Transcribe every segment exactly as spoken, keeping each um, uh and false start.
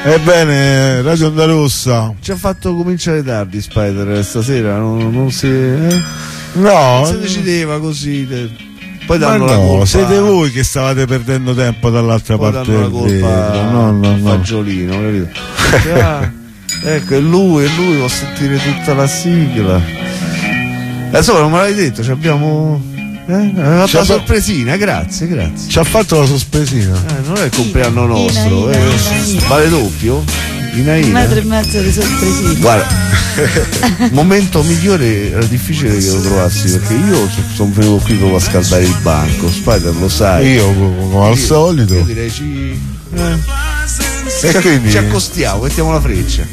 Ebbene, Radio Onda Rossa ci ha fatto cominciare tardi Spider stasera, non, non si eh? no, non si decideva così, poi ma danno no, la colpa, siete voi che stavate perdendo tempo dall'altra poi parte danno la del colpa vetro. No, no, al no. fagiolino, capito? Ah, ecco, è lui, è lui, può sentire tutta la sigla. Adesso non me l'hai detto, ci abbiamo eh? Una Ci ha fa- sorpresina, grazie, grazie. Ci ha fatto la sorpresina. Eh, non è il compleanno nostro, Ina, eh. Ina, Ina. Vale doppio? Ina, Un Ina. metro e mezzo di sorpresina. Guarda, momento migliore era difficile che lo trovassi perché io sono venuto qui proprio a scaldare il banco. Spider lo sai. Io come al Io- solito. Io direi ci, eh, E quindi ci accostiamo, mettiamo la freccia.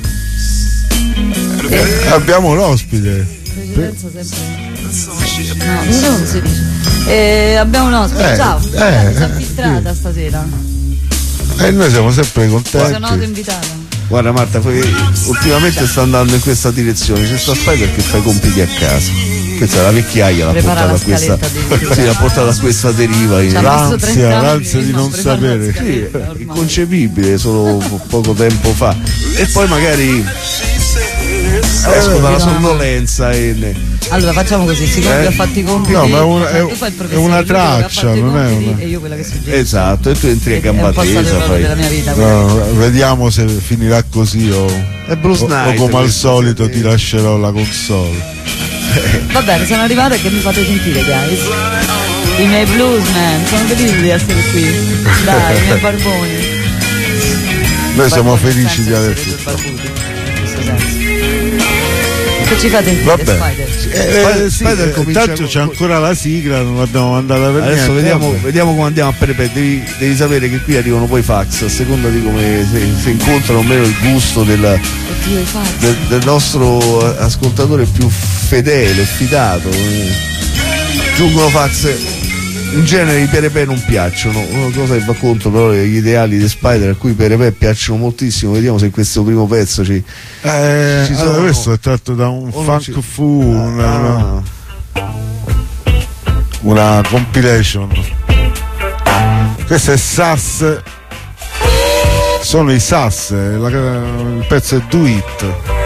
abbiamo l'ospite. Presidenza sempre. No, non si dice. Eh, abbiamo un ospite, Eh, ciao. eh, Sono eh, infiltrata stasera. E noi siamo sempre Sono contenti. autoinvitata. Guarda Marta, poi, ultimamente sta andando in questa direzione. C'è sta Spider che fa i compiti a casa. Questa è la vecchiaia, l'ha Prepara portata a la questa. scaletta addirittura. Sì, l'ha portata a questa deriva. in- Ci ha messo L'ansia, trenta anni l'ansia di non preparare la sapere. scaletta, Sì, ormai. inconcepibile solo po- poco tempo fa. E poi magari esco dalla no. sonnolenza e ne- Allora facciamo così, siccome Eh? che ho fatto i compiti. No, ma è una- è- tu fai il è professore, una lui quello che ha traccia, fatto i non è compiti una- E io quella che suggerisco. esatto, e tu entri a È gamba un po' stato tesa, il ruolo della fai. mia vita. quella. No, vediamo se finirà così o, È Bruce o- o Knight come al questo, solito sì. ti lascerò la console. Va bene, sono arrivata e che mi fate sentire, guys? I miei bluesman, sono felice di essere qui. Dai, i miei barboni. Noi siamo Barboni, felici nel di senso averti. siete due barbuti, in questo senso. Che ci fate sentire, Vabbè. Spider? Eh, Spider- sì, Spider eh, comincia intanto con- c'è ancora la sigla, non l'abbiamo mandata per Adesso niente. vediamo, Vabbè. vediamo come andiamo a Perepe. Devi, devi sapere che qui arrivano poi fax a seconda di come se, se incontrano o meno il gusto del, Oddio, i fatti. del, del nostro ascoltatore più fedele, fidato. eh. Giungono fax. In genere i Perepe non piacciono, una cosa che va contro però gli ideali di Spider, a cui i Perepe piacciono moltissimo. Vediamo se in questo primo pezzo ci, Eh, ci allora, sono- questo è tratto da un o non funk ci- fu, una, una, Ah, una compilation. Questo è Sass. Sono i Sass, la- il pezzo è Do It.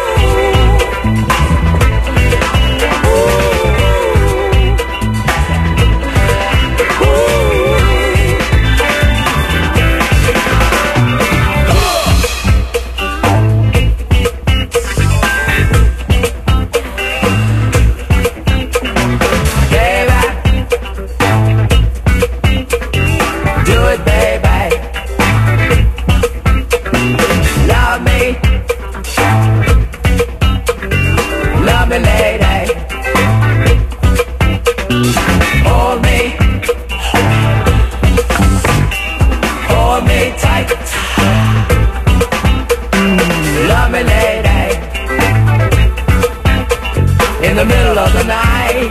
Do it, baby. Love me. Love me, lady. Hold me. Hold me tight. Love me, lady. In the middle of the night.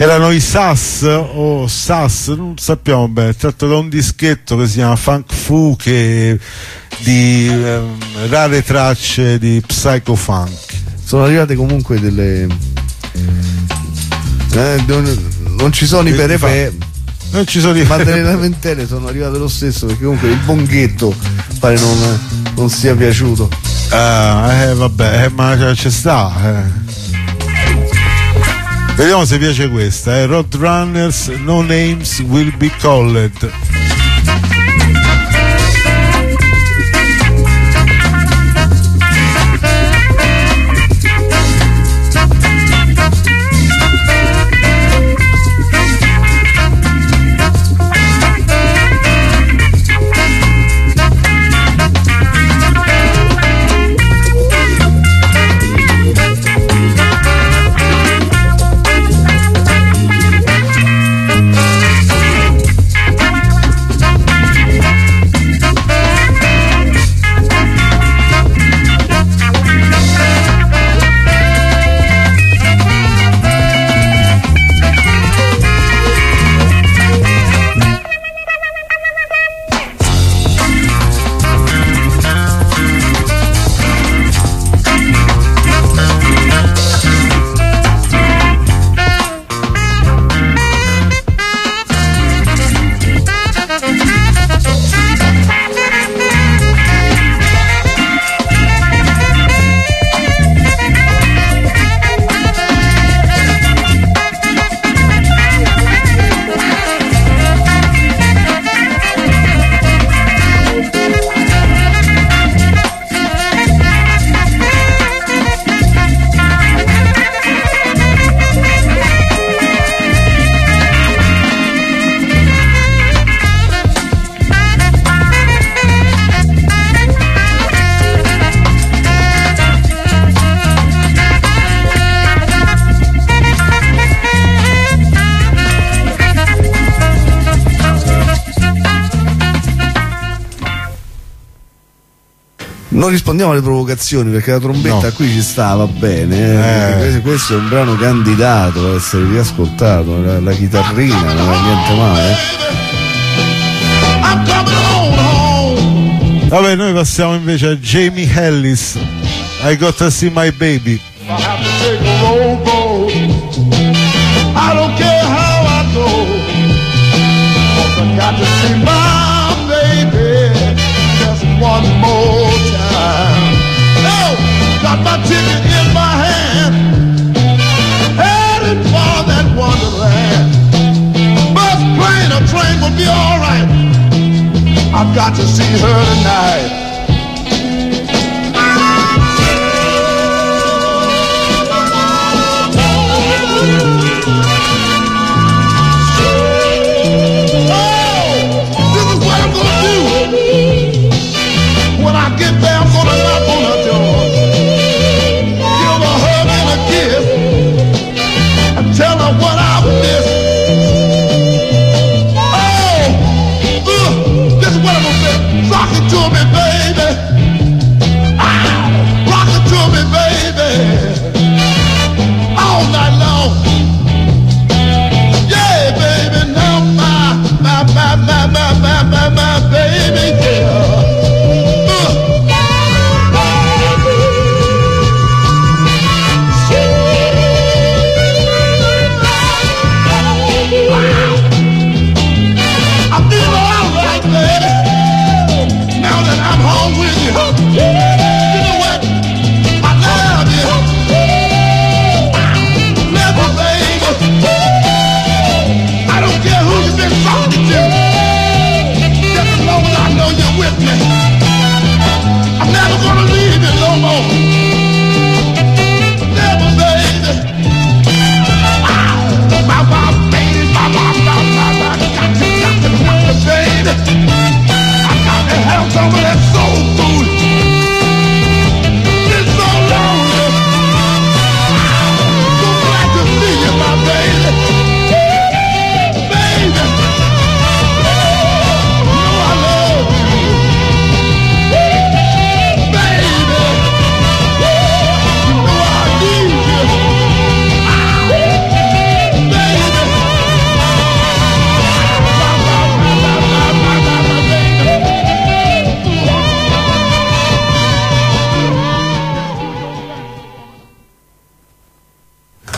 erano i Sass o Sass, non sappiamo bene, tratto da un dischetto che si chiama Funk Fu, che di ehm, rare tracce di Psycho Funk. Sono arrivate comunque delle eh, non, non ci sono i perepè, non ci sono i ma delle lamentele sono arrivate lo stesso, perché comunque il bonghetto pare non, non sia piaciuto. Ah, eh, vabbè, eh, ma ci sta, eh. Vediamo se piace questa, eh. Roadrunners, No Names Will Be Called. Non rispondiamo alle provocazioni perché la trombetta No. qui ci sta, va bene, eh. Eh. Questo è un brano candidato per essere riascoltato, la, la chitarrina non è niente male. Vabbè, noi passiamo invece a Jamie Ellis, I Got to See My Baby. I have to take a rowboat. I don't care how I go, 'cause I got to see my baby just one more time. Oh, got my ticket in my hand, headed for that wonderland. Bus, plane, or train will be all right. I've got to see her tonight. Now that I'm home with you,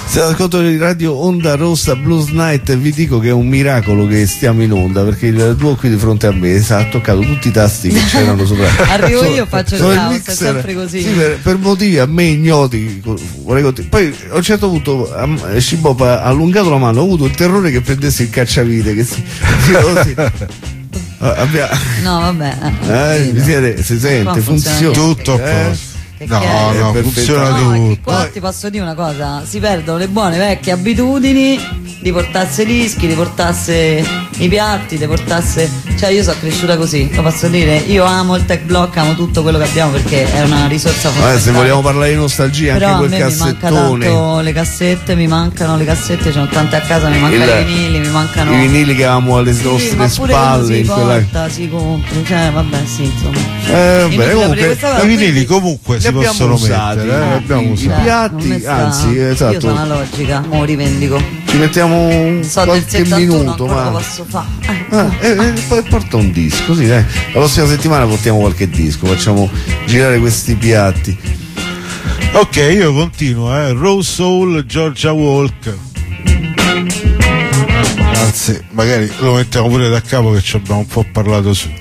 Se ascolto di Radio Onda Rossa Blues Night, vi dico che è un miracolo che stiamo in onda, perché il duo qui di fronte a me ha toccato tutti i tasti che c'erano sopra. Arrivo so, io, faccio il so caos, mixer, è sempre così. Sì, per, per motivi a me ignoti. Poi a un certo punto Shibop ha allungato la mano, ho avuto il terrore che prendesse il cacciavite, che si, così. Abbia... No, vabbè. Eh, mi siete, si sente, funziona. Tutto a posto. No, Che no, è funziona No, è che tutto. qua ti posso dire una cosa, si perdono le buone vecchie abitudini di portarsi i dischi, di portarsi i piatti, di portarsi, cioè io sono cresciuta così, lo posso dire, io amo il tech block, amo tutto quello che abbiamo perché è una risorsa fondamentale. Eh, se vogliamo parlare di nostalgia, però anche a quel me mi manca cassettone, tanto le cassette, mi mancano le cassette, c'ho tante a casa, mi mancano Il- i vinili, mi mancano i vinili che avevamo alle sì, nostre ma pure uno spalle si in quella... porta, si compra, cioè vabbè sì insomma. Eh, Inutile beh, aprire comunque questa cosa, I vinili quindi- comunque li si abbiamo possono usati, mettere, eh, eh, abbiamo i- i usato. piatti, non mi sta- anzi, esatto. Io sono analogica, mo rivendico. Ci mettiamo un So del qualche settantuno, minuto, ancora ma lo posso fare. Ah, eh, eh, poi porta un disco, sì, dai. La prossima settimana portiamo qualche disco, facciamo girare questi piatti. Ok, io continuo, eh. Rose Soul, Georgia Walk. Anzi, magari lo mettiamo pure da capo che ci abbiamo un po' parlato su.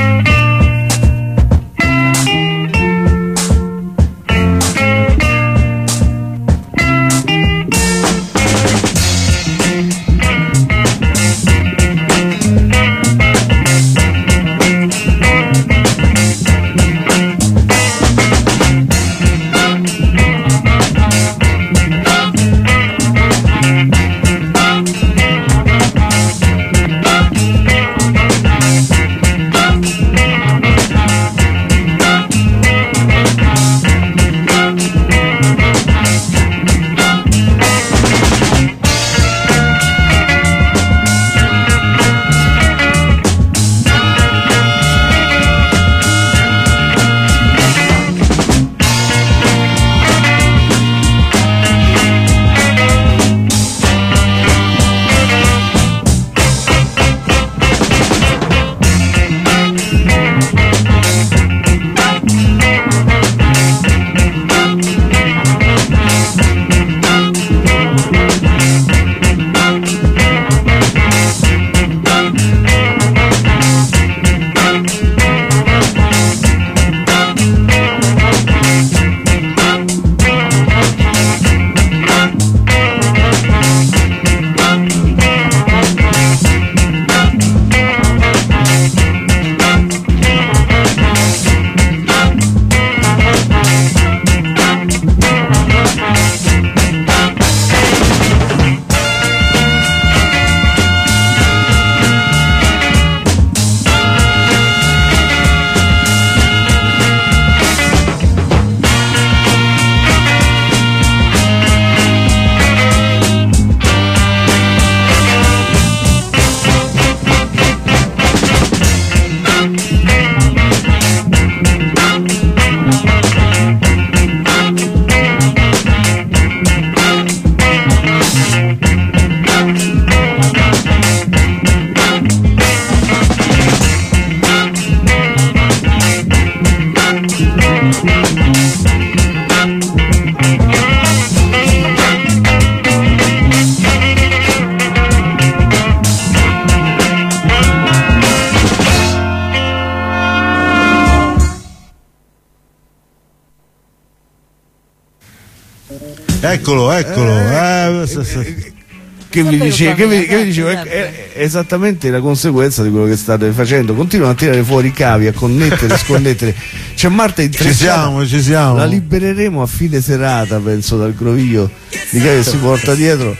Eccolo, eccolo. Eh, se- se- Che vi Sempre dice- con che vi- famiglia, che vi dicevo, certo, è, è esattamente la conseguenza di quello che state facendo. Continuano a tirare fuori i cavi, a connettere, sconnettere. C'è Marta ci intrecciata. siamo, ci siamo. La libereremo a fine serata, penso, dal groviglio di cavi che si porta dietro.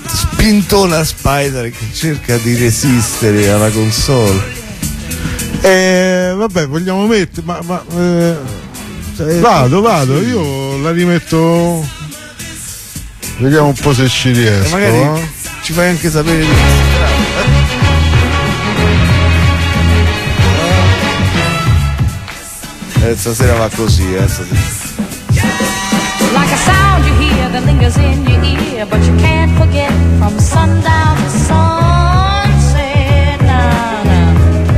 Spintona Spider che cerca di resistere alla console. Eh, vabbè, vogliamo mettere, ma, ma eh, Cioè, vado, vado, io la rimetto. Vediamo un po' se ci e riesco. magari eh. ci fai anche sapere di eh, stasera va così, eh, stasera. Like a sound you hear that lingers in your ear, but you can't forget from sundown to sunset. Nah, nah.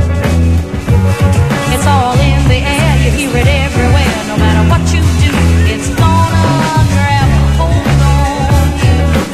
It's all in the air, you hear it everywhere. No matter what you do, it's gonna grab hold on you.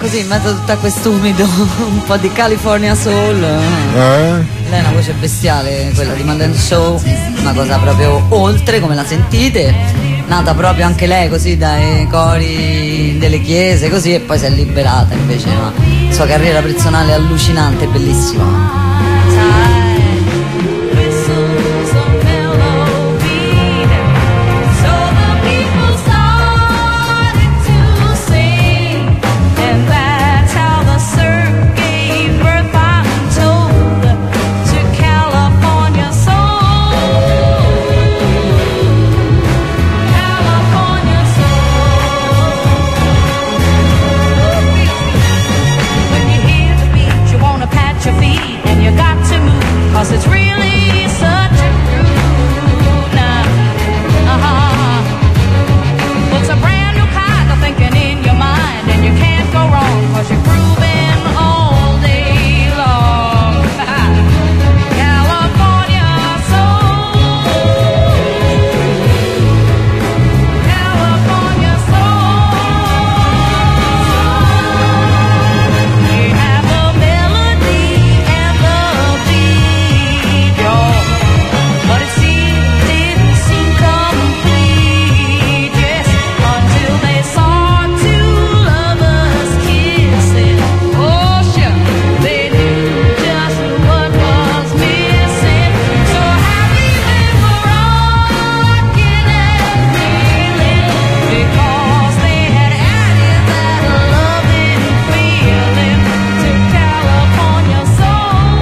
così in mezzo a tutto quest'umido, un po' di California Soul. Eh? Lei è una voce bestiale, quella di Madden Show, una cosa proprio oltre, come la sentite, nata proprio anche lei così dai cori delle chiese, così, e poi si è liberata invece, no? La sua carriera personale è allucinante, bellissima. Cause it's really such a groove now. Uh-huh. It's a brand new kind of thinking in your mind, and you can't go wrong cause you're grooving all day long. California soul, California soul. We have a melody and the but it still didn't seem complete, yes, until they saw two lovers kissing. Oh, sure, they knew just what was missing. So happy they were rocking and reeling, because they had added that loving feeling to California soul.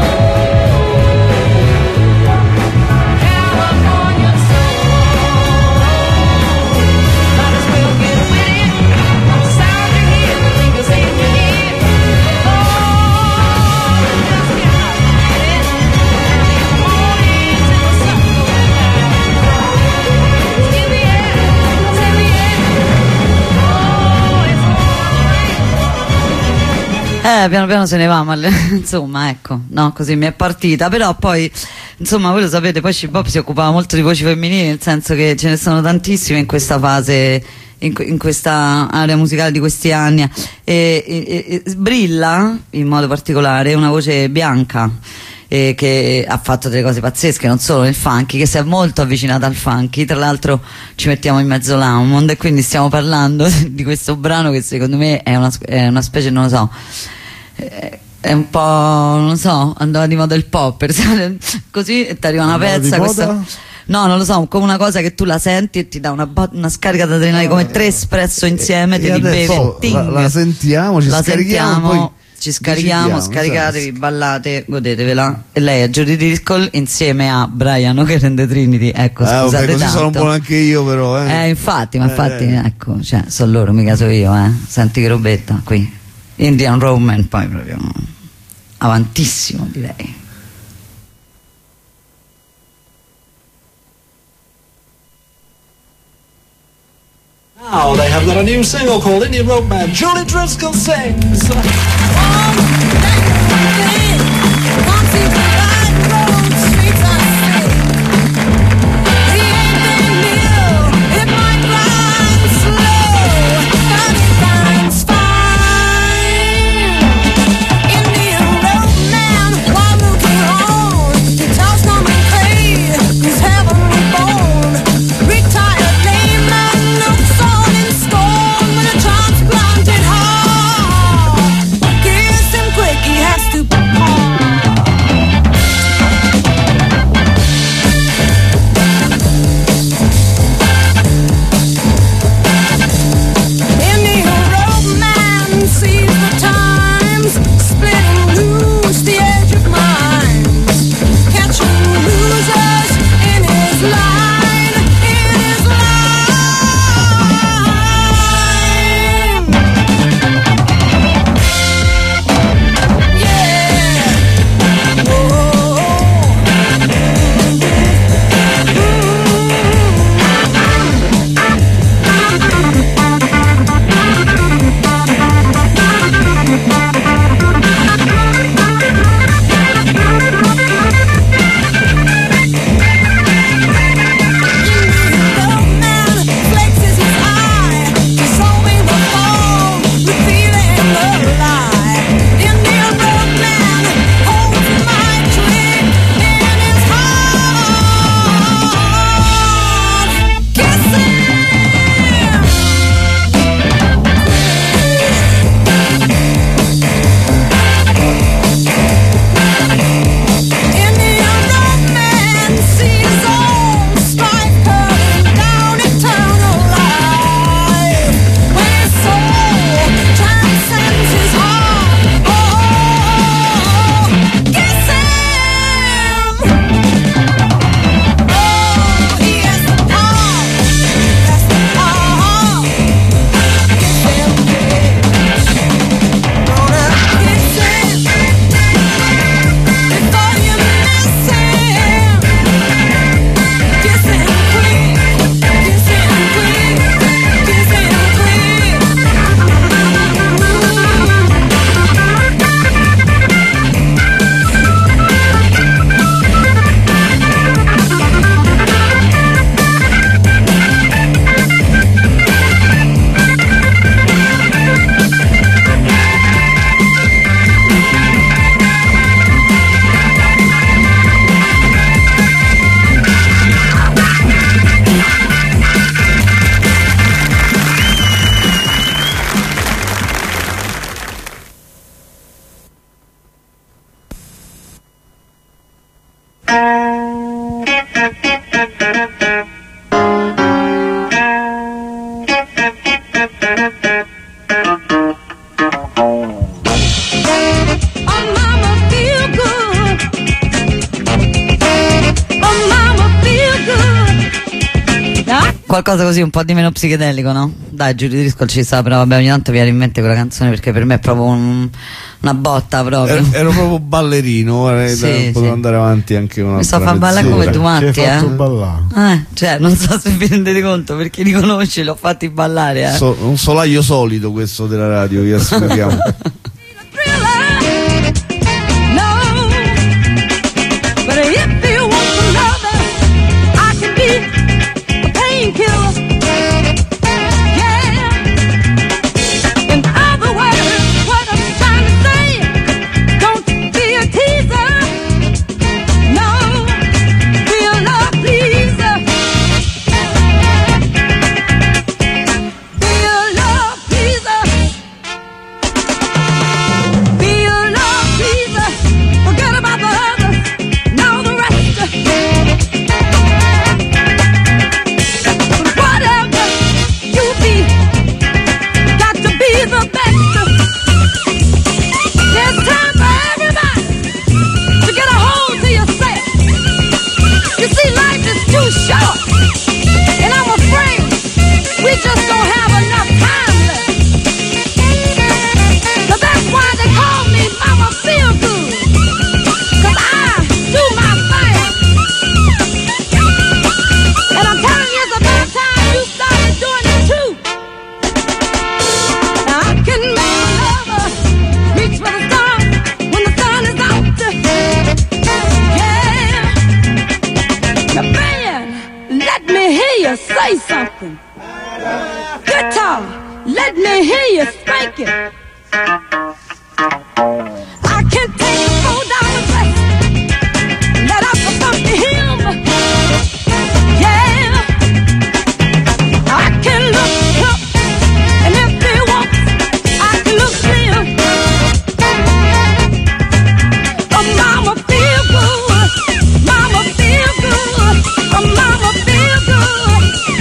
California soul. Might as well get with it. Sound you hear, the lingers in your ear. Oh, just get out with it. Come on into the sun goes down. It's in the air, it's in the air. Oh, it's alright. Eh, piano piano se ne va, ma le- insomma, ecco, no, così mi è partita, però poi, insomma, voi lo sapete, poi Cibop si occupava molto di voci femminili, nel senso che ce ne sono tantissime in questa fase, in, que- in questa area musicale di questi anni, e, e- e- brilla in modo particolare una voce bianca, eh, che ha fatto delle cose pazzesche, non solo nel funky, che si è molto avvicinata al funky. Tra l'altro ci mettiamo in mezzo l'Hammond, e quindi stiamo parlando di questo brano che secondo me è una, è una specie, non lo so, eh, è un po', non lo so, andava di moda il pop, così e ti arriva una Andava di pezza, questa, moda? no, non lo so, come una cosa che tu la senti e ti dà una, bo- una scarica d'adrenalina, come tre espresso insieme, te E li bevi, adesso ting. la, la sentiamo, ci La scarichiamo, sentiamo, poi ci scarichiamo, decidiamo, scaricatevi, esatto. ballate, godetevela. E lei è Judy Driscoll insieme a Brian O'Connor and the Trinity, ecco, Ah, scusate vabbè, così tanto. sono buono anche io, però, eh. Eh, infatti, ma Eh, infatti, eh. ecco, cioè, sono loro, mica so io, eh. Senti che robetta, qui. Indian Roman, poi proprio avantissimo, direi. Now they have got a new single called Indian Road Man. Julie Driscoll sings. Kiss him quick, he has to perform. qualcosa così un po' di meno psichedelico, no? Dai, Giulio Driscoll ci sta, però vabbè, ogni tanto viene in mente quella canzone perché per me è proprio un, una botta proprio. Ero, ero proprio ballerino, eh, Sì, potevo sì. andare avanti anche una Mi sto a far ballare come tu, Matti, Ci hai fatto eh? ballare. Eh, cioè, non so se vi rendete conto, perché li conosci, li ho fatti ballare, eh. So, un solaio solido questo della radio, vi assicuriamo. No, but if you want some lover, I can be a painkiller. Yeah. In other words, what I'm trying to say, don't be a teaser. No, be a love pleaser. Be a love pleaser. Be a love pleaser. Forget about the others. Now the rest. But whatever you be, got to be the best. There's time for everybody to get a hold to yourself. You see, life is too short, and I'm afraid we just don't have enough time left. So that's why they call me Mama Feel Good, 'cause I do my thing. And I'm telling you, it's about time you started doing it too. Now I can make a lover reach for the stars when the sun is out. Yeah. Now, band, let me hear you say something. Guitar, let me hear you spank it. I can take a four dollar dress, let out the funky hymn. Yeah, I can look up, and if they want, I can look slim. Oh, mama feel good, mama feel good, oh, mama feel good.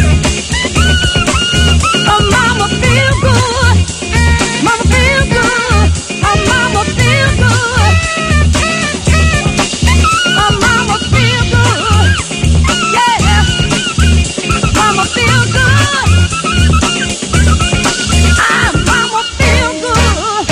Oh, mama feel good, mama feel good, oh, mama feel good. Oh, mama feel good, yeah, mama feel good. Ah, mama feel good.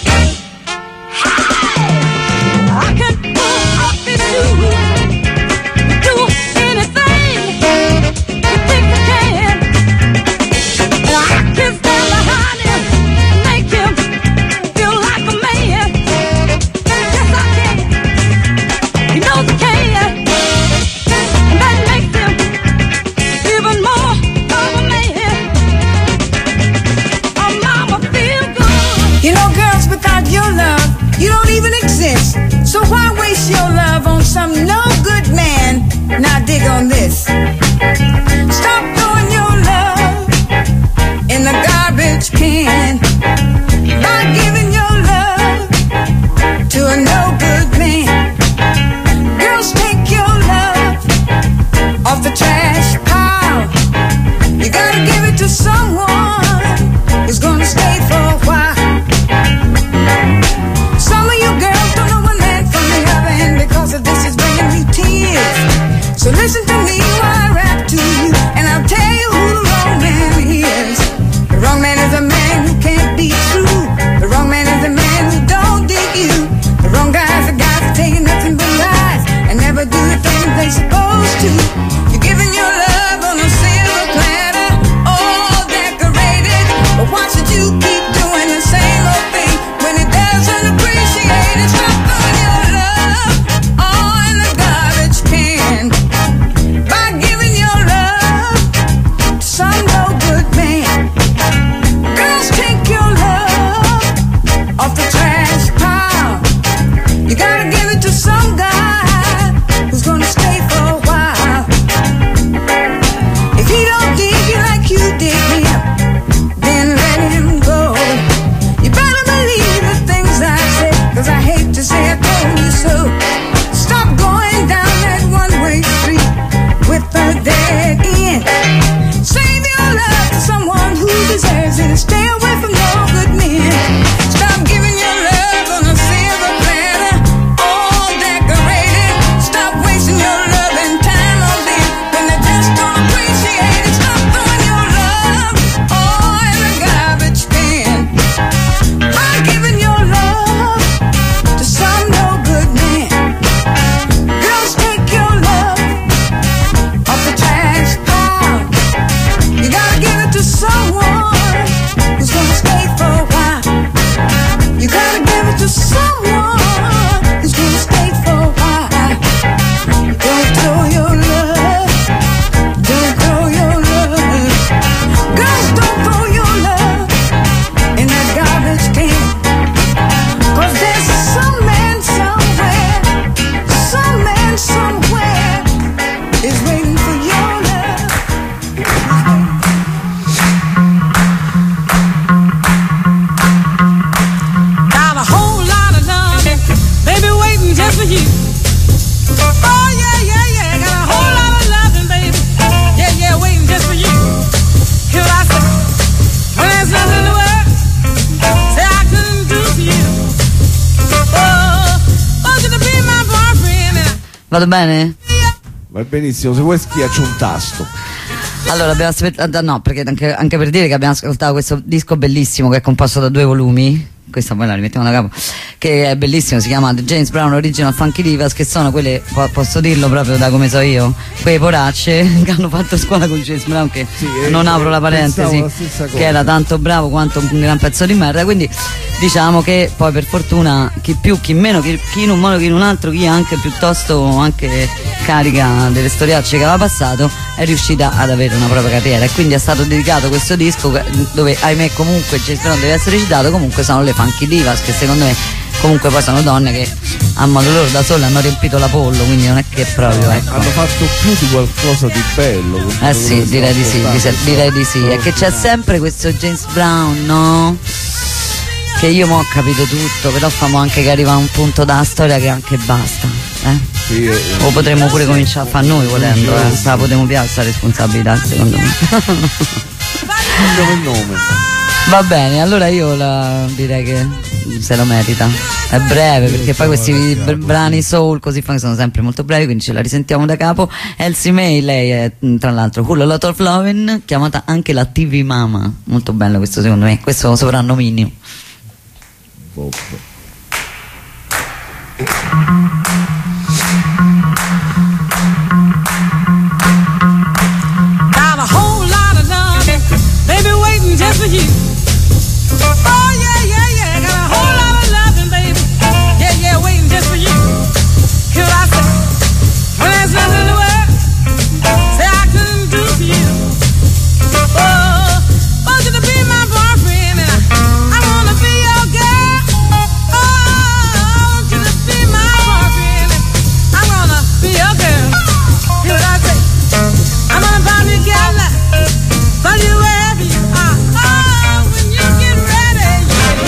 I can pull up and do, do anything you think I can. And I can stand behind him, make him feel like a man. Yes, I can. He knows I can. And that makes him even more of a man. Oh, mama feel good. You know, girls, without your love, you don't even exist. So why waste your love on some no good man? Now dig on this. Stop throwing your love in the garbage can by giving your love to a no good man. Girls, take your love off the trash pile. You gotta give it to someone who's gonna stay for a while. Some of you girls don't know one man from the other, and because of this it's bringing me tears. So listen to me while Vado bene? Va benissimo, se vuoi schiaccia un tasto. Allora abbiamo aspettato, no, perché anche, anche per dire che abbiamo ascoltato questo disco bellissimo che è composto da due volumi. Questa poi la rimettiamo da capo, che è bellissimo, si chiama The James Brown Original Funky Divas, che sono quelle, po- posso dirlo proprio da come so io, quelle poracce che hanno fatto scuola con James Brown, che Sì, eh, non apro la parentesi, pensavo la stessa cosa. che era tanto bravo quanto un gran pezzo di merda, quindi diciamo che poi per fortuna chi più, chi meno, chi, chi in un modo, chi in un altro, chi anche piuttosto anche carica delle storiacce che aveva passato, è riuscita ad avere una propria carriera, e quindi è stato dedicato questo disco dove ahimè comunque James Brown deve essere citato, comunque sono le Funky Divas, che secondo me comunque poi sono donne che a modo loro da sole hanno riempito l'Apollo, quindi non è che proprio, ecco. Hanno fatto più di qualcosa di bello. Eh sì, direi di sì, di- direi di sì. È che c'è sempre questo James Brown, no? Che io mo ho capito tutto, però famo anche che arriva a un punto della storia che anche basta, eh? Sì, eh, O potremmo pure cominciare a fare noi volendo, eh? Se la potremmo pigliare questa responsabilità, secondo me. Andiamo il nome. Va bene, allora io la, direi che se lo merita. È breve, perché poi questi br- brani soul così fan sono sempre molto brevi, quindi ce la risentiamo da capo. Elsie May, lei è mh, tra l'altro Whole Lot of Lovin', chiamata anche la T V Mama. Molto bello questo secondo me, questo soprannominio. Bob. Got a whole lot of love, baby, waiting just for you. Oh yeah, yeah, yeah. Got a whole lot of loving, baby. Yeah, yeah, waiting just for you. Could I say, when there's nothing in the world, say I couldn't do for you. Oh, want you to be my boyfriend, and I, I wanna be your girl. Oh, I want you to be my boyfriend, and I wanna be your girl. Could I say, I'm gonna find you together, find you wherever you are. Oh, when you get ready, yeah.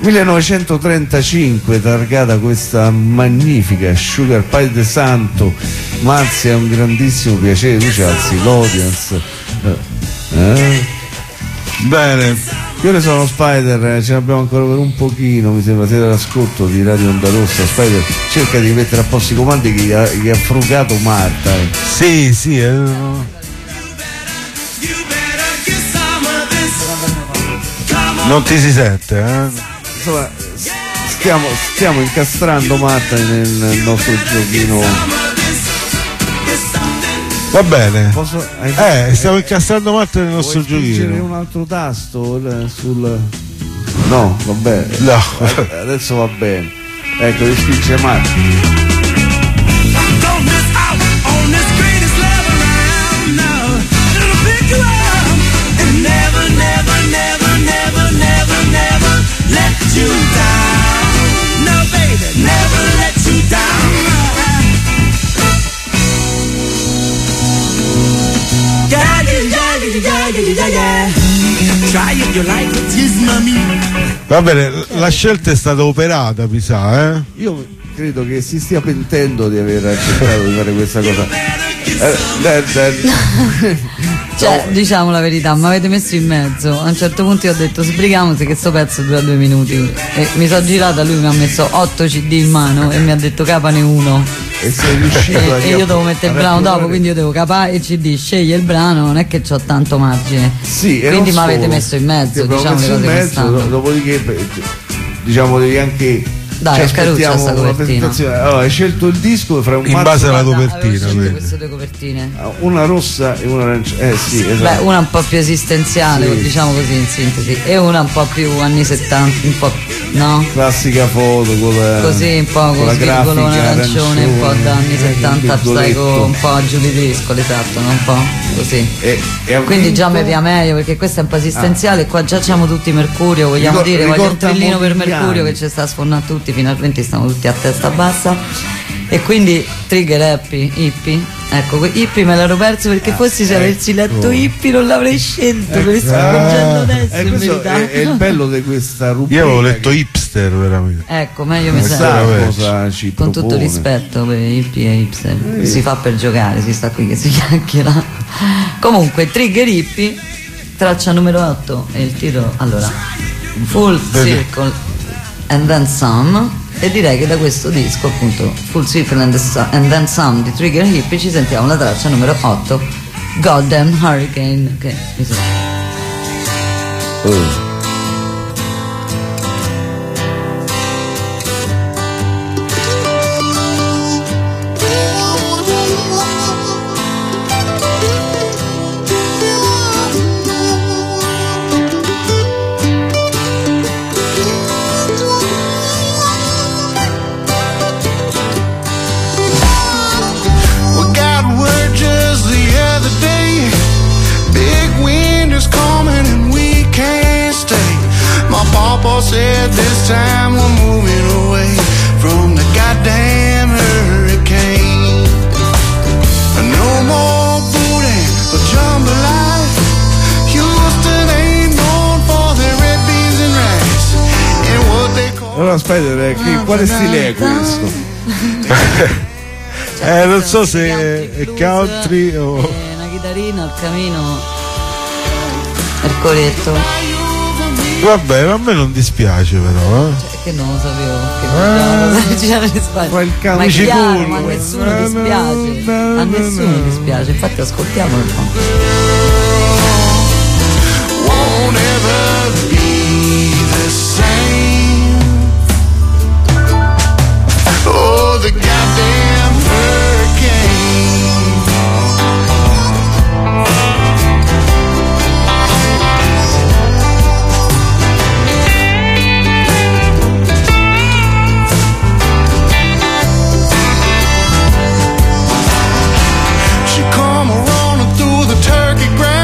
millenovecentotrentacinque targata questa magnifica Sugar Pie de Santo. Marzia, è un grandissimo piacere, tu ci alzi l'audience. Eh? Bene. Io ne sono Spider, eh, ce l'abbiamo ancora per un pochino, mi sembra, siete all'ascolto di Radio Onda Rossa. Spider cerca di mettere a posto i comandi che gli ha, gli ha frugato Marta. Eh. Sì, sì. Eh. Non ti si sente, eh? Insomma, stiamo, stiamo incastrando Marta nel, nel nostro giochino. Va bene. Posso, eh, stiamo incastrando Marta nel nostro giochino. Un altro tasto sul. No, va bene. No. Adesso va bene. Ecco, ti spinge Marta. Va bene, la scelta è stata operata, mi sa, eh? Io credo che si stia pentendo di aver accettato di fare questa cosa. Eh, eh, eh. Cioè, no. Diciamo la verità, mi avete messo in mezzo. A un certo punto io ho detto sbrighiamoci che sto pezzo dura due minuti. E mi sono girata, lui mi ha messo otto C D in mano e mi ha detto capane uno. E sei riuscito e, e io devo mettere il brano dopo, quindi io devo capare il C D, sceglie il brano, non è che c'ho tanto margine. Sì, quindi mi avete messo in mezzo, diciamo messo le cose in mezzo, do, dopodiché diciamo devi anche. Dai, è caruccia sta copertina. Allora, hai scelto il disco fra un in base alla copertina. Queste due copertine. Una rossa e una arancione. Eh sì, esatto. Beh, una un po' più esistenziale, sì. Diciamo così in sintesi, e una un po' più anni settanta, un po', no? Classica foto con la, così un po' con svirgolone arancione, un po' da anni settanta, psycho, un po' Giulia Driscoll, esatto, no? Un po' così. E, e quindi già mi via meglio perché questa è un po' esistenziale, ah. Qua già siamo tutti Mercurio, vogliamo Ricor- dire, voglio un trillino per Mercurio che ci sta sfondando tutti. Finalmente stiamo tutti a testa bassa e quindi trigger happy, hippie, ecco, hippie me l'ero perso perché fossi se avessi letto hippie non l'avrei scelto, me ne sto accorgendo adesso eh, in verità. È, è il bello di questa rubrica. Io avevo letto che... hipster veramente, ecco, meglio mi sembra con tutto rispetto per hippie e hipster, eh. Si fa per giocare, si sta qui che si chiacchiera. Comunque trigger hippie, traccia numero otto e il titolo allora Full Circle and Then Some, e direi che da questo disco appunto Full Circle and, the, and Then Some di Trigger Hippie ci sentiamo la traccia numero otto, Goddamn Hurricane, che mi sa oh. Said this time we're moving away from the goddamn hurricane. No more booty or jambalaya. Houston ain't known for their red beans and rice and what they call. Allora Spider, che, quale stile è questo? eh non so se è country o una chitarrina al camino, il coretto. Vabbè, a me non dispiace però, eh. Cioè, che non lo sapevo che ah, ma, ma è chiaro, ma a nessuno dispiace, a nessuno dispiace, infatti ascoltiamolo un po'. Won't ever be the same. Oh, the goddamn hurricane. Turkey ground.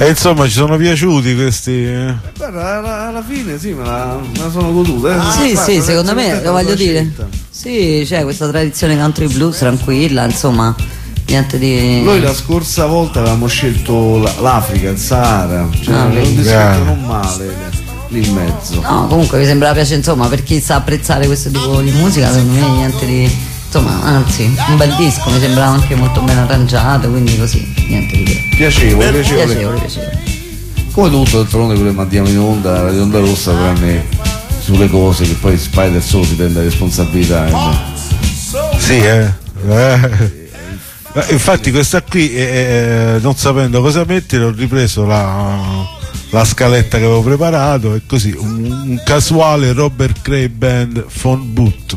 insomma ci sono piaciuti questi. eh. Guarda, alla, alla fine sì, me la, me la sono goduta. eh. Sì, Guarda, sì, secondo me, l'ho lo voglio dire. scelta. Sì, c'è questa tradizione country blues tranquilla, insomma, niente di. Noi la scorsa volta avevamo scelto la- l'Africa, il Sahara, cioè Ah, non vedi. discuto Eh. non male lì in mezzo. No, comunque mi sembra piace, insomma, per chi sa apprezzare questo tipo di musica, secondo me niente di. Insomma, anzi, un bel disco, mi sembrava anche molto ben arrangiato, quindi così, niente di che. Piacevole, piacevole. Piacevole, piacevole. Come tutto d'altronde quello che mandiamo in onda, la Radio Onda Rossa, tranne sulle cose che poi Spider solo si prende responsabilità. eh. Sì, eh. Eh. Eh, Infatti questa qui, eh, non sapendo cosa mettere, ho ripreso la, la scaletta che avevo preparato e così un, un casuale Robert Cray Band Phone Boot.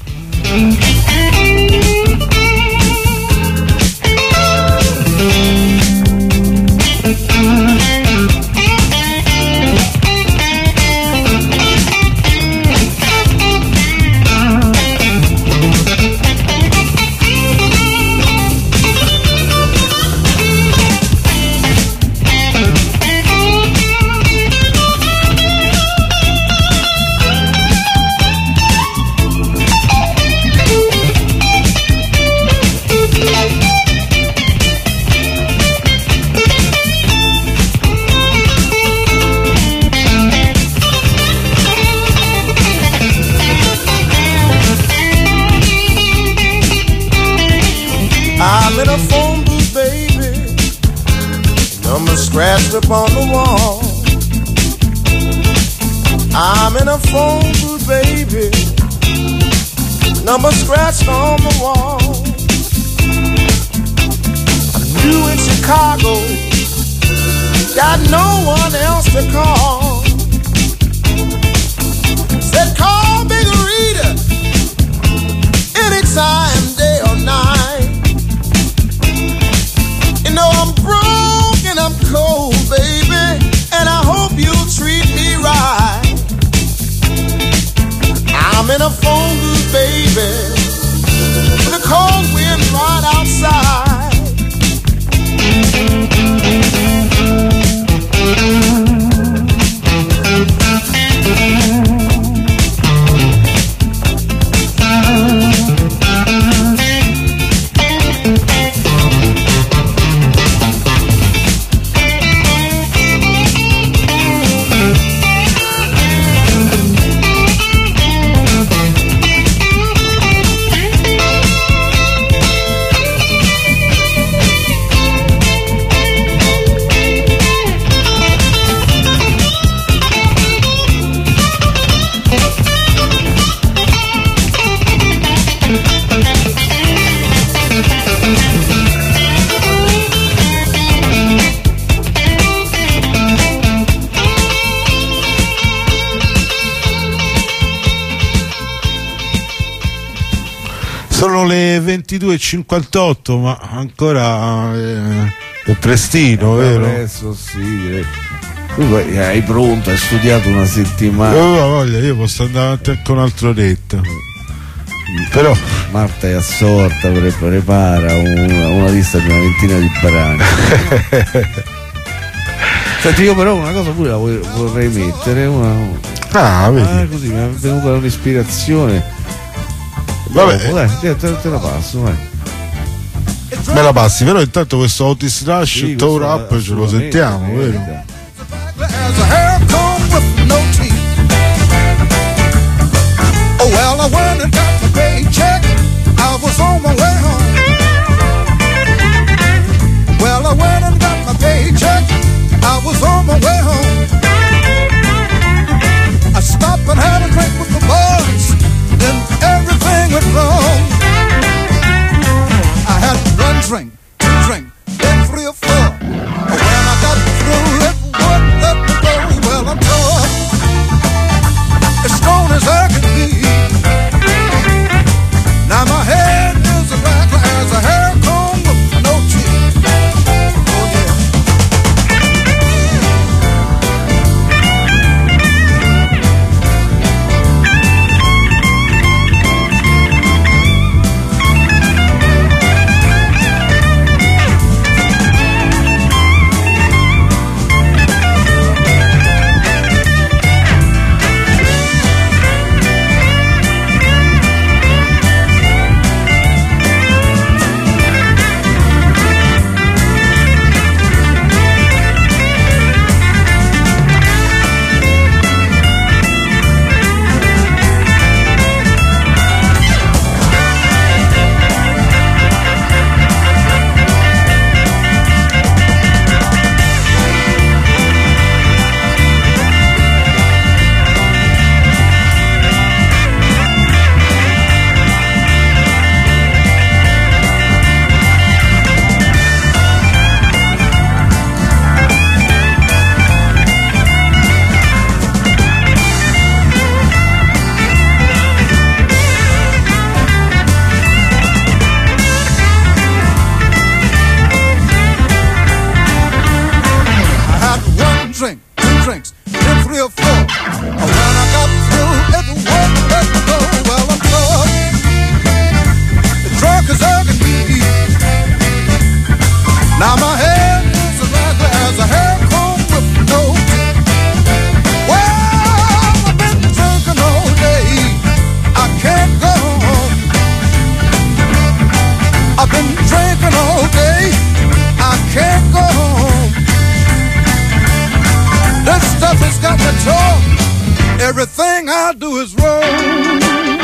I'm in a phone booth, baby. Number scratched upon the wall. I'm in a phone booth, baby. Number scratched on the wall. I'm new in Chicago. Got no one else to call. Said call Big Rita anytime, day or night. You know I'm broke and I'm cold, baby, and I hope you'll treat me right. I'm in a phone booth, baby, with a cold wind right outside. Sono le ventidue e cinquantotto, ma ancora eh, è prestino, vero? Adesso sì, direi. Tu poi hai pronto, hai studiato una settimana. Io ho voglia, io posso andare avanti anche un'altra oretta. Però Marta è assorta, pre- prepara una, una lista di una ventina di brani. Senti, io però una cosa pure la vorrei, vorrei mettere, una, ah, vedi. ah, così mi è venuta un'ispirazione. Vabbè, Dopo, dai, te, te- te la passo, vai. me la passi, però intanto questo Otis Rush Sì, Tour questo Up ce lo assolutamente, sentiamo, eh, vero? As a hair comb with no teeth. Oh well, I went and got the paycheck. I was on my way home. Well, I went and got my paycheck. I was on my way home. I stopped and had a drink with the boys. Then everything went wrong. I had one drink, two drink, then three or four. When I got through, it wouldn't let me go. Well, I'm tough, as strong as I can be. Now my head is as black as a hair comb with no teeth. Oh yeah. just got to talk. Everything I do is wrong.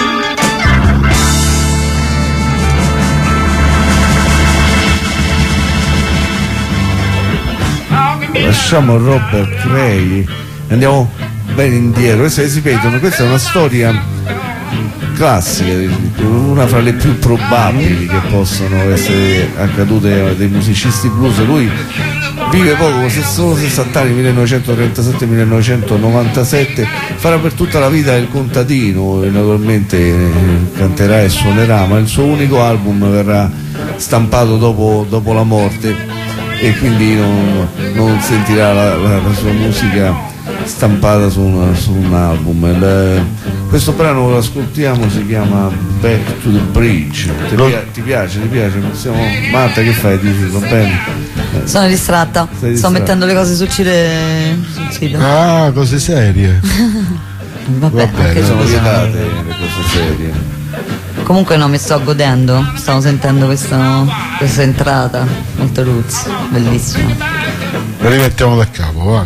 Lasciamo Robert Ray, andiamo ben indietro. Queste si ripetono, questa è una storia classica, una fra le più probabili che possono essere accadute dei musicisti blues. Lui vive poco, solo sessanta anni, millenovecentotrentasette millenovecentonovantasette, farà per tutta la vita il contadino e naturalmente canterà e suonerà, ma il suo unico album verrà stampato dopo, dopo la morte, e quindi non, non sentirà la, la, la sua musica stampata su, una, su un album. Il, questo brano lo ascoltiamo, si chiama Back to the Bridge. Ti, pia- ti piace? Ti piace? Siamo... Marta, che fai? Dici, va bene? Sono distratta, Sei sto distratta. mettendo le cose sul cile- sul sito. Ah, cose serie. Vabbè, Va bene, anche Sono scusa. vietate le cose serie. Comunque no, mi sto godendo, stavo sentendo questa, questa entrata molto roots, bellissima. La rimettiamo da capo, vai.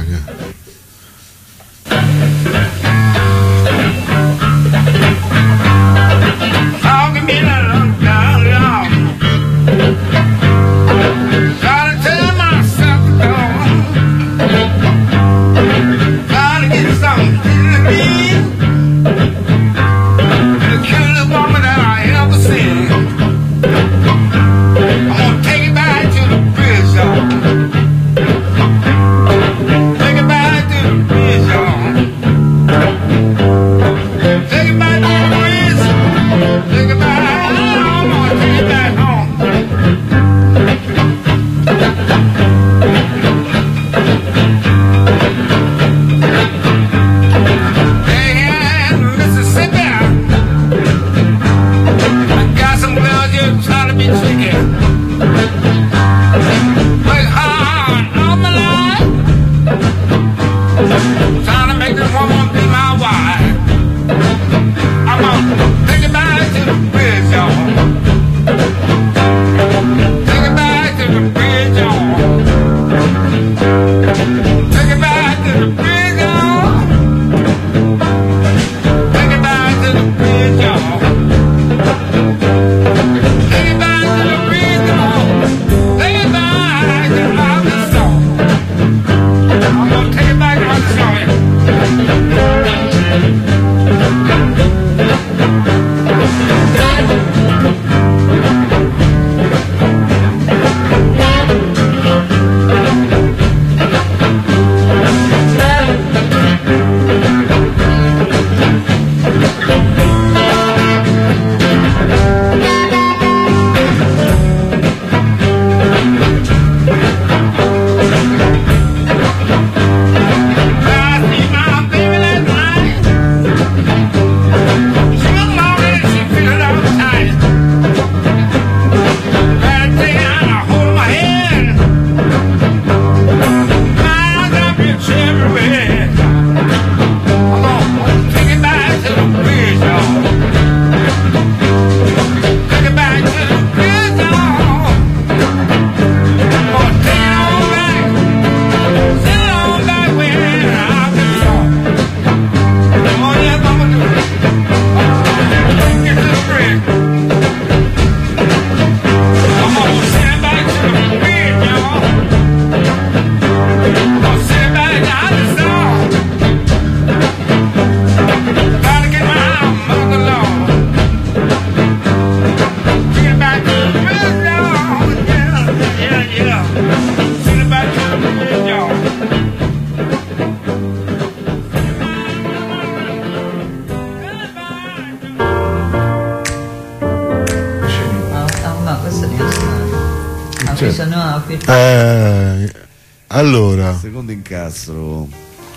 Eh, allora, secondo incastro.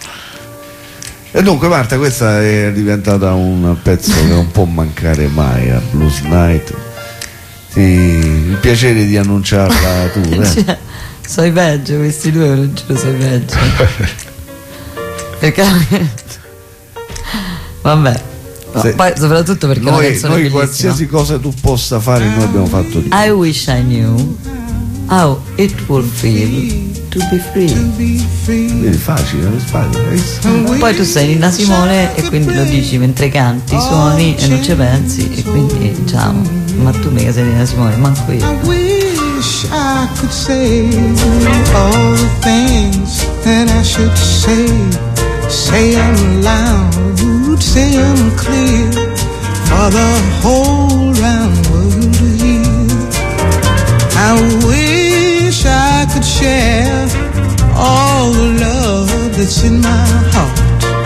E dunque Marta, questa è diventata un pezzo che non può mancare mai a Blues Night. Sì, il piacere di annunciarla tu, eh? Cioè, so i peggio questi due, non giuro, so i peggio. Perché vabbè, no, Se- poi soprattutto perché la Noi, canzone è noi bellissima. qualsiasi cosa tu possa fare, noi abbiamo fatto di I wish I knew. how it would feel to be free. Vedi, facile, non sbaglio. Poi tu sei Nina Simone e quindi lo dici mentre canti, suoni e non ci pensi e quindi ciao. Ma tu mica sei Nina Simone, manco io. I wish I could say all the things that I should say. Say them loud, say them clear, for the whole round world to hear. I wish I could share all the love that's in my heart.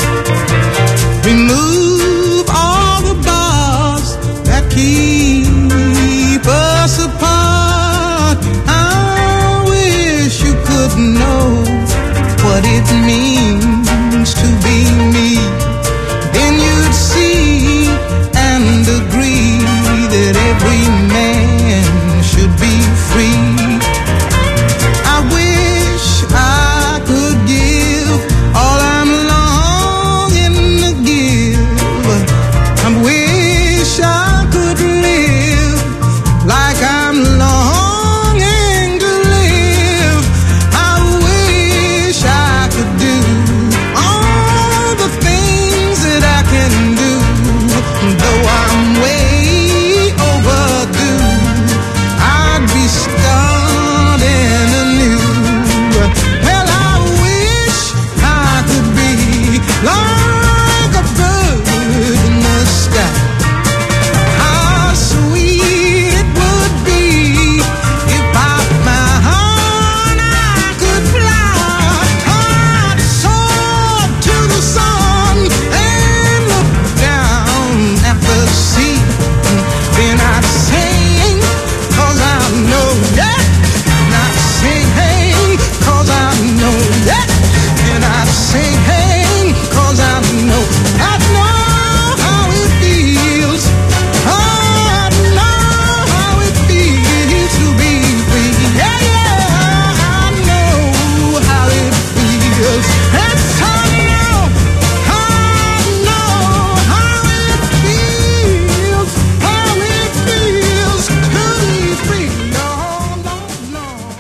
Remove all the bars that keep us apart. I wish you could know what it means to be me. Then you'd see and agree that every man should be free. I wish I could give all I'm longing to give. I wish I could live like I'm longing to live. I wish I could do all the things that I can do, though I'm way overdue. I'd be starting anew. Well, I wish I could be like a bird in the sky. How sweet it would be if I found I could fly. I'd soar to the sun and look down at the sea. Then I'd sing, 'cause I know that. And I'd sing, hey, 'cause I know that. And I'd sing, hey, 'cause I know, I know how it feels. I know how it feels to be free. Yeah, yeah, I know how it feels. Yes, I know, I know how it feels. How it feels to be free. No, no,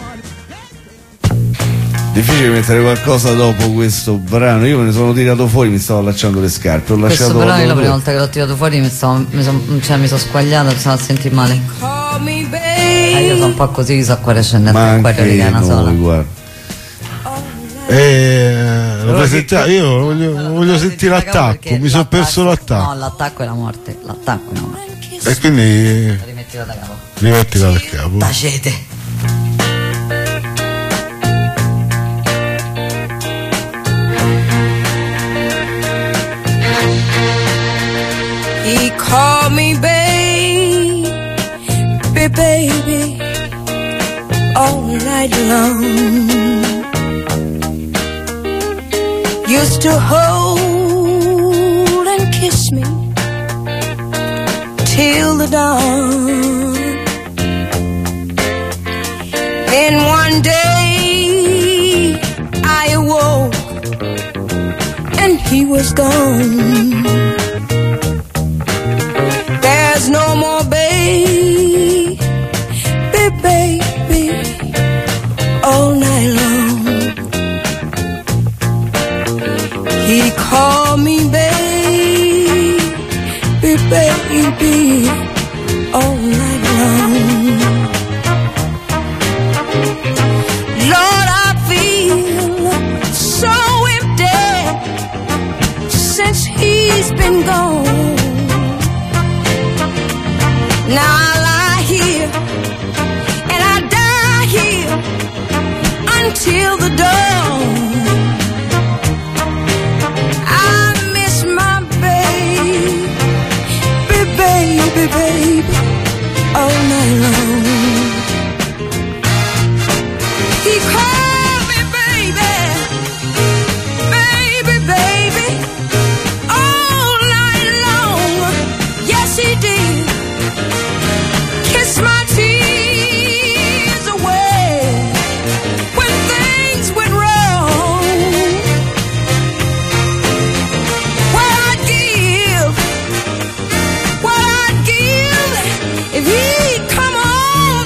no. Difficile mettere qualcosa dopo questo brano. Io me ne sono tirato fuori, mi stavo allacciando le scarpe. Ho Questo lasciato però io la dopo- prima volta che l'ho tirato fuori mi sono mi son, cioè, mi son squagliata, mi stavo a sentire male. Eh, io sono un po' così, so qua scendere Ma qua anche una sola. noi, guarda. Eh, lo presenta- io voglio, voglio sentire Perché l'attacco, mi sono perso l'attacco. No, l'attacco è la morte, l'attacco è la morte. E quindi Rimettila da capo. rimettila da capo. Tacete. He called me baby, baby, all night long. Used to hold and kiss me till the dawn. Then one day I awoke and he was gone. There's no more baby, baby, all night long. He called me baby, baby, all night long. Lord, I feel so empty since he's been gone. Now I lie here and I die here until the dawn. I miss my baby, baby, baby, all night long. He called me baby, baby, baby, all night long. Yes, he did. Kiss my tears away when things went wrong. What I'd give, what I'd give if he'd come on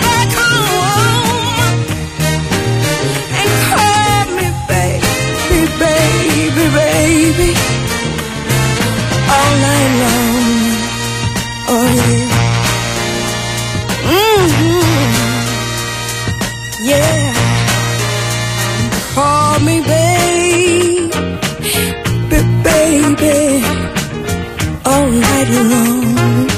Yeah. Call me baby, baby, all night long.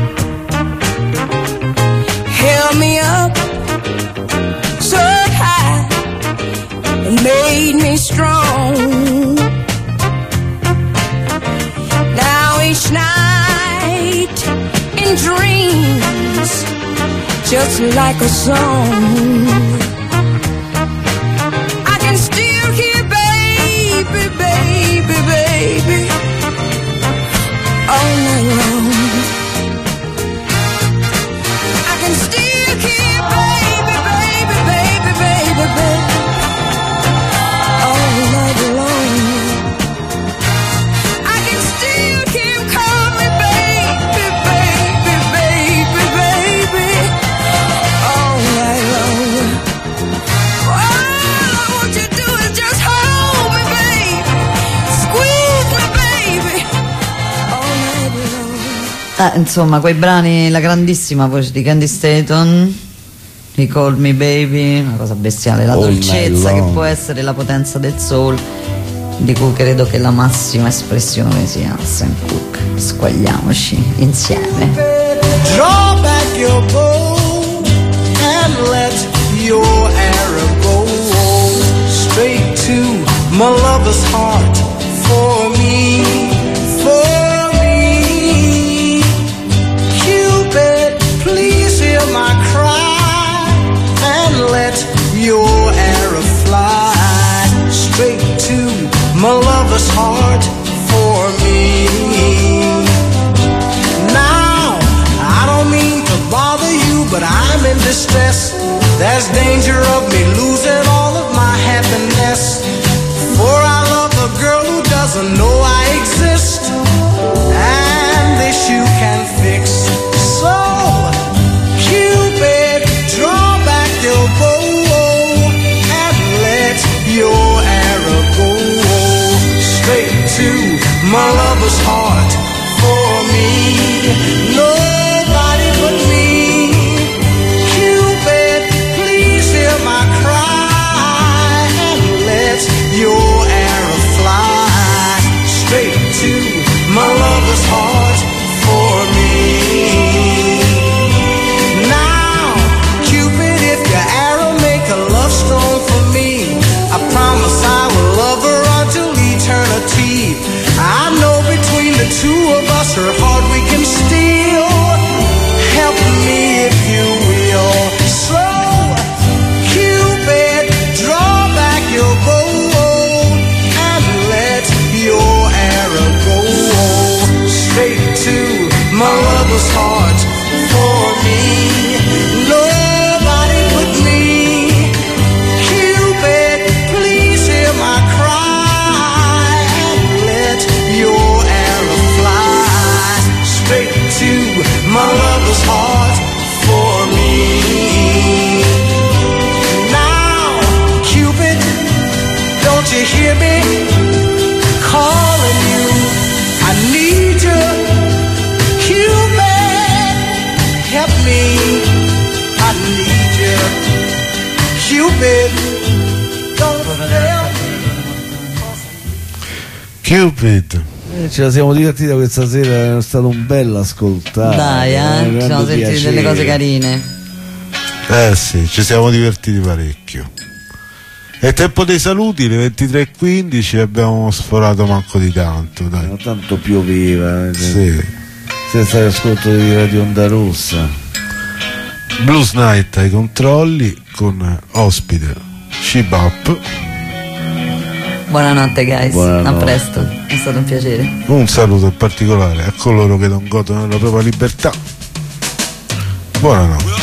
Held me up so high and made me strong. Now each night in dreams, just like a song, I can still hear baby, baby, baby, all night long. I can still hear baby, baby, baby, baby, baby, all night long. I can still hear him call me baby, baby, baby, baby, all night long. All I want you to do is just hold me, baby, squeeze me, baby, all night long. Eh, insomma, quei brani, la grandissima voce di Candy Staton, He Called Me Baby, una cosa bestiale, la All dolcezza night che long. può essere la potenza del soul, di cui credo che la massima espressione sia Sam Cooke. Squagliamoci insieme. Draw back your bow and let your arrow go straight to my lover's heart. For me, for me, Cupid, please hear my cry and let your arrow fly straight to my lover's heart. For me. Now, I don't mean to bother you, but I'm in distress. There's danger of me losing all of my happiness. For I love a girl who doesn't know I exist, and this you can fix. So, Cupid, draw back your bow and let your arrow go straight to my lover's heart. For me, nobody but me. Cupid, please hear my cry and let your arrow fly straight to my lover's heart. For me. Now, Cupid, if your arrow make a love stone for me, I promise I will love her until eternity. I know between the two of us her heart we can steal. Help me if you will. So, Cupid, draw back your bow and let your arrow go straight to my lover's heart. For me, nobody but me. Cupid, please hear my cry and let your arrow fly straight to my lover's heart. For me. Now, Cupid, don't you hear me calling you? I need you, Cupid, help me. I need you, Cupid, don't fail me. Cupid. Eh, ce la siamo divertita questa sera, è stato un bel ascoltare. Dai, eh, un ci siamo grande sentiti piacere. delle cose carine. Eh sì, ci siamo divertiti parecchio. È tempo dei saluti, le ventitré e quindici, abbiamo sforato manco di tanto, dai. Ma tanto pioveva, eh. Sì. Senza l'ascolto di Radio Onda Rossa. Blues Night ai controlli con ospite Shibap. Buonanotte guys, Buonanotte. a presto, è stato un piacere. Un saluto in particolare a coloro che non godono della propria libertà. Buonanotte.